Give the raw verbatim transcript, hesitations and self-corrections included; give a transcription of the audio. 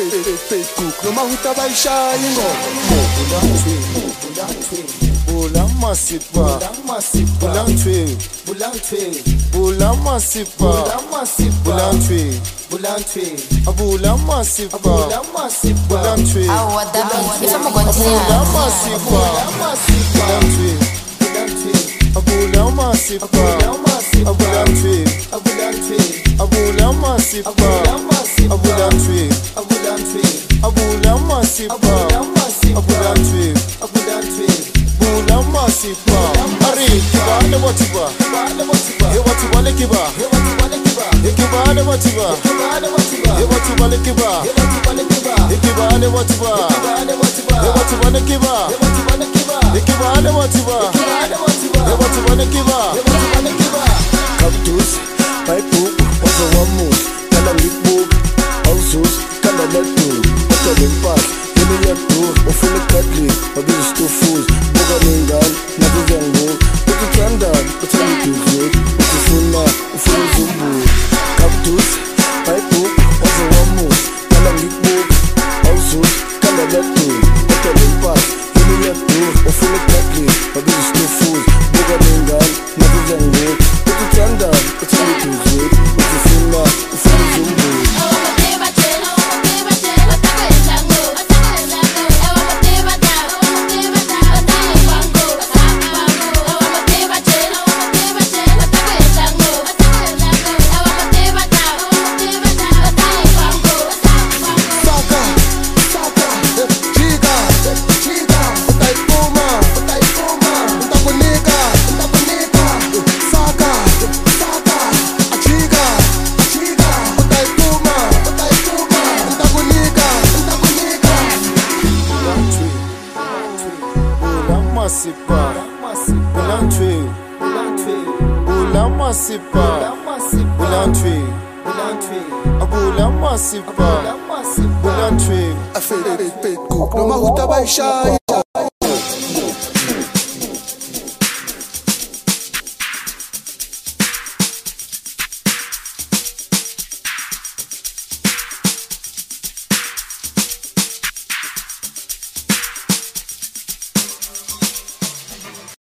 Facebook noma utabayishaya ingoma bula masipa bulantwe bula masipa bulantwe abula masipa bulantwe abula masipa bulantwe abula masipa bulantwe abula masipa abulantwe abula masipa abulantwe bula masipa ari kiba ne watiba he watiba le kiba he kiba ne watiba he watiba le kiba he kiba ne watiba he watiba ne kiba he kiba ne watiba he watiba ne kiba kaptus pai pu ozo wamu kala lipu ausus kala letu kala pas kini yetu ofule kadri obiz to fools boga ningal na bizango ukitanda utani tuzo ukifuna ufuna zumbu kaptus pai pu ozo wamu kala lipu ausus kala letu kala pas kini yetu ofule kadri obiz to fools boga ningal na bizango ukitanda utani tuzo ukifuna ufuna zumbu masipa bulantwe bula masipa bulantwe abula masipa bulantwe afele Facebook noma utabayishaya